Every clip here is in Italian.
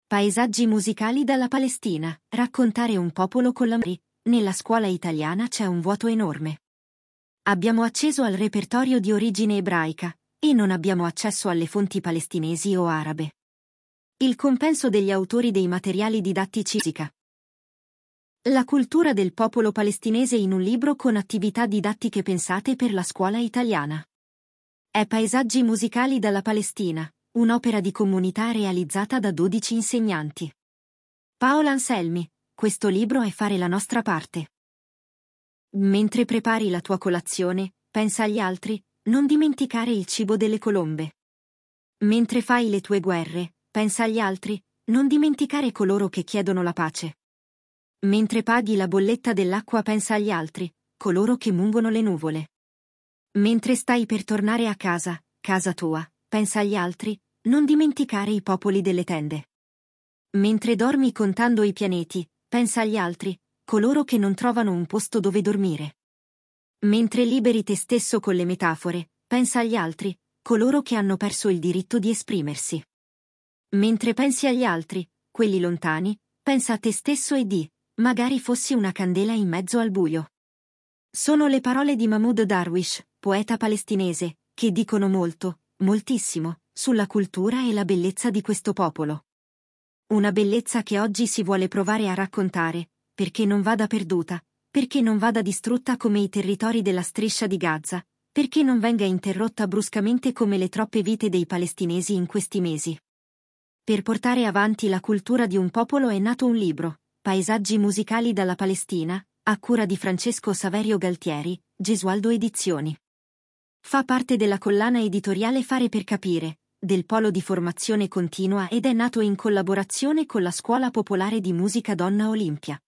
Paesaggi musicali dalla Palestina, raccontare un popolo con la nella scuola italiana c'è un vuoto enorme. Abbiamo acceso al repertorio di origine ebraica, e non abbiamo accesso alle fonti palestinesi o arabe. Il compenso degli autori dei materiali didattici musica. La cultura del popolo palestinese in un libro con attività didattiche pensate per la scuola italiana. È Paesaggi musicali dalla Palestina, un'opera di comunità realizzata da 12 insegnanti. Paola Anselmi, questo libro è fare la nostra parte. Mentre prepari la tua colazione, pensa agli altri, non dimenticare il cibo delle colombe. Mentre fai le tue guerre, pensa agli altri, non dimenticare coloro che chiedono la pace. Mentre paghi la bolletta dell'acqua, pensa agli altri, coloro che mungono le nuvole. Mentre stai per tornare a casa, casa tua, pensa agli altri, non dimenticare i popoli delle tende. Mentre dormi contando i pianeti, pensa agli altri, coloro che non trovano un posto dove dormire. Mentre liberi te stesso con le metafore, pensa agli altri, coloro che hanno perso il diritto di esprimersi. Mentre pensi agli altri, quelli lontani, pensa a te stesso e di, magari fossi una candela in mezzo al buio. Sono le parole di Mahmoud Darwish, poeta palestinese, che dicono molto, moltissimo, sulla cultura e la bellezza di questo popolo. Una bellezza che oggi si vuole provare a raccontare, perché non vada perduta, perché non vada distrutta come i territori della striscia di Gaza, perché non venga interrotta bruscamente come le troppe vite dei palestinesi in questi mesi. Per portare avanti la cultura di un popolo è nato un libro, Paesaggi musicali dalla Palestina, a cura di Francesco Saverio Galtieri, Gesualdo Edizioni. Fa parte della collana editoriale Fare per Capire, del Polo di Formazione Continua ed è nato in collaborazione con la Scuola Popolare di Musica Donna Olimpia.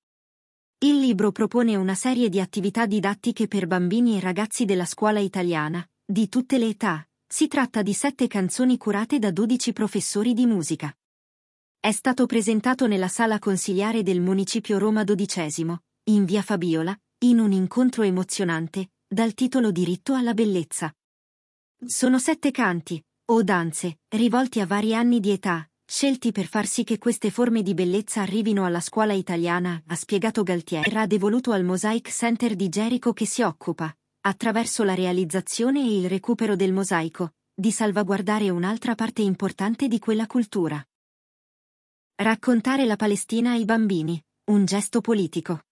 Il libro propone una serie di attività didattiche per bambini e ragazzi della scuola italiana, di tutte le età. Si tratta di 7 canzoni curate da 12 professori di musica. È stato presentato nella sala consiliare del Municipio Roma XII, in via Fabiola, in un incontro emozionante, dal titolo Diritto alla bellezza. Sono 7 canti, o danze, rivolti a vari anni di età, scelti per far sì che queste forme di bellezza arrivino alla scuola italiana, ha spiegato Galtieri. Era devoluto al Mosaic Center di Gerico che si occupa, attraverso la realizzazione e il recupero del mosaico, di salvaguardare un'altra parte importante di quella cultura. Raccontare la Palestina ai bambini, un gesto politico.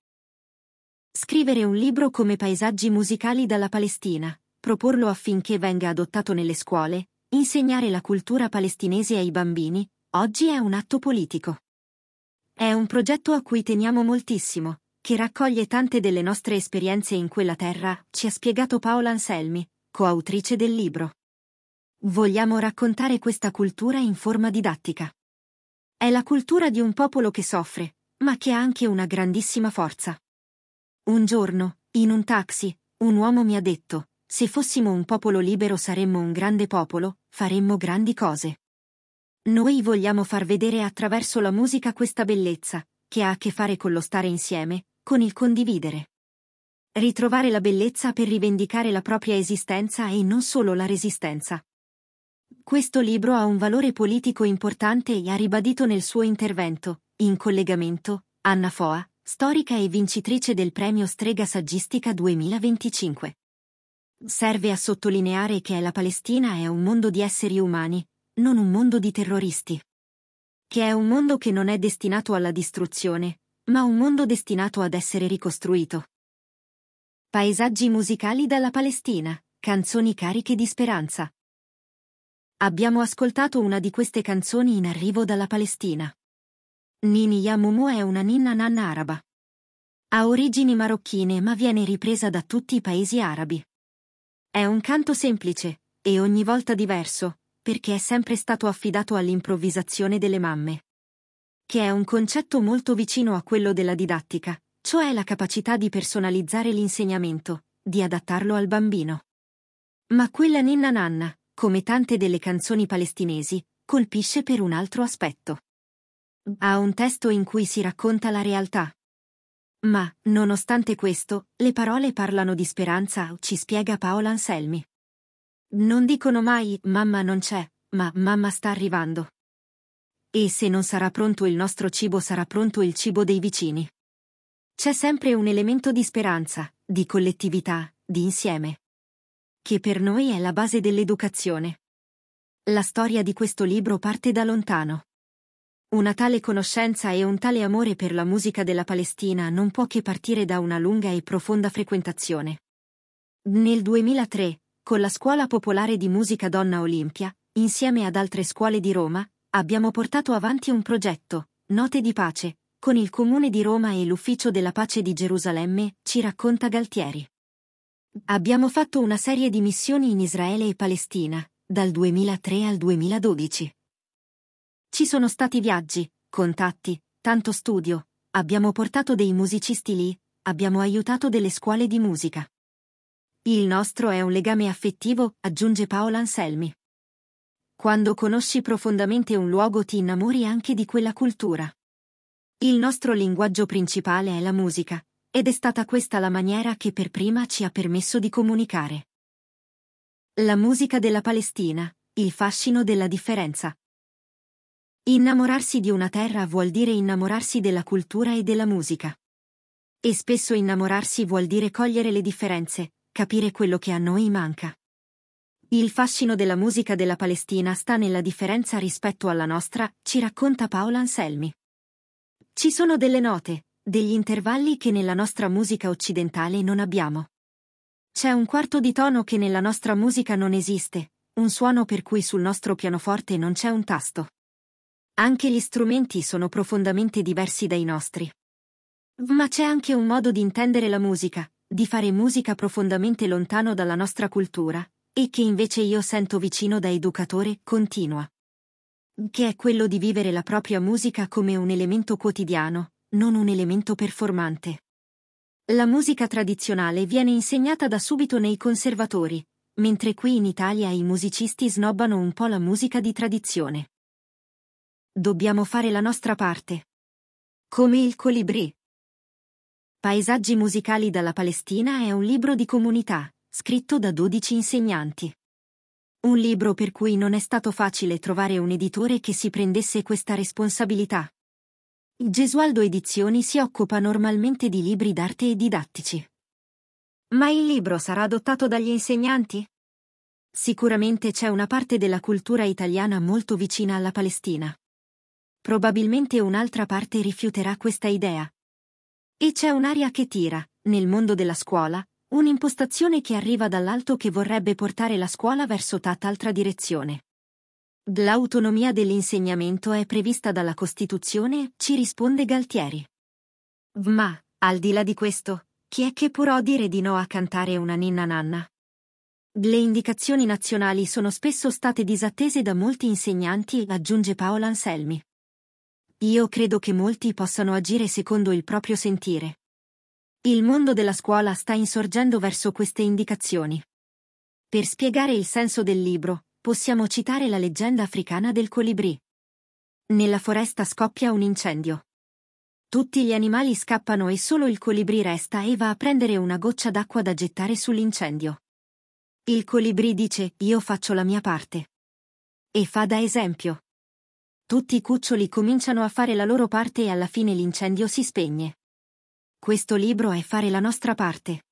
Scrivere un libro come Paesaggi musicali dalla Palestina, proporlo affinché venga adottato nelle scuole, insegnare la cultura palestinese ai bambini, oggi è un atto politico. È un progetto a cui teniamo moltissimo, che raccoglie tante delle nostre esperienze in quella terra, ci ha spiegato Paola Anselmi, coautrice del libro. Vogliamo raccontare questa cultura in forma didattica. È la cultura di un popolo che soffre, ma che ha anche una grandissima forza. Un giorno, in un taxi, un uomo mi ha detto, se fossimo un popolo libero saremmo un grande popolo, faremmo grandi cose. Noi vogliamo far vedere attraverso la musica questa bellezza, che ha a che fare con lo stare insieme, con il condividere. Ritrovare la bellezza per rivendicare la propria esistenza e non solo la resistenza. Questo libro ha un valore politico importante e ha ribadito nel suo intervento, in collegamento, Anna Foa, storica e vincitrice del premio Strega Saggistica 2025. Serve a sottolineare che la Palestina è un mondo di esseri umani, non un mondo di terroristi. Che è un mondo che non è destinato alla distruzione, ma un mondo destinato ad essere ricostruito. Paesaggi musicali dalla Palestina, canzoni cariche di speranza. Abbiamo ascoltato una di queste canzoni in arrivo dalla Palestina. Nini Ya Mumu è una ninna nanna araba. Ha origini marocchine ma viene ripresa da tutti i paesi arabi. È un canto semplice, e ogni volta diverso, perché è sempre stato affidato all'improvvisazione delle mamme. Che è un concetto molto vicino a quello della didattica, cioè la capacità di personalizzare l'insegnamento, di adattarlo al bambino. Ma quella ninna nanna, come tante delle canzoni palestinesi, colpisce per un altro aspetto. Ha un testo in cui si racconta la realtà. Ma, nonostante questo, le parole parlano di speranza, ci spiega Paola Anselmi. Non dicono mai, mamma non c'è, ma mamma sta arrivando. E se non sarà pronto il nostro cibo, sarà pronto il cibo dei vicini. C'è sempre un elemento di speranza, di collettività, di insieme, che per noi è la base dell'educazione. La storia di questo libro parte da lontano. Una tale conoscenza e un tale amore per la musica della Palestina non può che partire da una lunga e profonda frequentazione. Nel 2003, con la Scuola Popolare di Musica Donna Olimpia, insieme ad altre scuole di Roma, abbiamo portato avanti un progetto, Note di Pace, con il Comune di Roma e l'Ufficio della Pace di Gerusalemme, ci racconta Galtieri. Abbiamo fatto una serie di missioni in Israele e Palestina, dal 2003 al 2012. Ci sono stati viaggi, contatti, tanto studio, abbiamo portato dei musicisti lì, abbiamo aiutato delle scuole di musica. Il nostro è un legame affettivo, aggiunge Paola Anselmi. Quando conosci profondamente un luogo ti innamori anche di quella cultura. Il nostro linguaggio principale è la musica, ed è stata questa la maniera che per prima ci ha permesso di comunicare. La musica della Palestina, il fascino della differenza. Innamorarsi di una terra vuol dire innamorarsi della cultura e della musica. E spesso innamorarsi vuol dire cogliere le differenze, capire quello che a noi manca. Il fascino della musica della Palestina sta nella differenza rispetto alla nostra, ci racconta Paola Anselmi. Ci sono delle note, degli intervalli che nella nostra musica occidentale non abbiamo. C'è un quarto di tono che nella nostra musica non esiste, un suono per cui sul nostro pianoforte non c'è un tasto. Anche gli strumenti sono profondamente diversi dai nostri. Ma c'è anche un modo di intendere la musica, di fare musica profondamente lontano dalla nostra cultura, e che invece io sento vicino da educatore, continua. Che è quello di vivere la propria musica come un elemento quotidiano, non un elemento performante. La musica tradizionale viene insegnata da subito nei conservatori, mentre qui in Italia i musicisti snobbano un po' la musica di tradizione. Dobbiamo fare la nostra parte. Come il Colibrì. Paesaggi musicali dalla Palestina è un libro di comunità, scritto da 12 insegnanti. Un libro per cui non è stato facile trovare un editore che si prendesse questa responsabilità. Gesualdo Edizioni si occupa normalmente di libri d'arte e didattici. Ma il libro sarà adottato dagli insegnanti? Sicuramente c'è una parte della cultura italiana molto vicina alla Palestina. Probabilmente un'altra parte rifiuterà questa idea. E c'è un'aria che tira, nel mondo della scuola, un'impostazione che arriva dall'alto che vorrebbe portare la scuola verso tutt'altra direzione. L'autonomia dell'insegnamento è prevista dalla Costituzione, ci risponde Galtieri. Ma, al di là di questo, chi è che può dire di no a cantare una ninna nanna? Le indicazioni nazionali sono spesso state disattese da molti insegnanti, aggiunge Paola Anselmi. Io credo che molti possano agire secondo il proprio sentire. Il mondo della scuola sta insorgendo verso queste indicazioni. Per spiegare il senso del libro, possiamo citare la leggenda africana del colibrì. Nella foresta scoppia un incendio. Tutti gli animali scappano e solo il colibrì resta e va a prendere una goccia d'acqua da gettare sull'incendio. Il colibrì dice: io faccio la mia parte. E fa da esempio. Tutti i cuccioli cominciano a fare la loro parte e alla fine l'incendio si spegne. Questo libro è fare la nostra parte.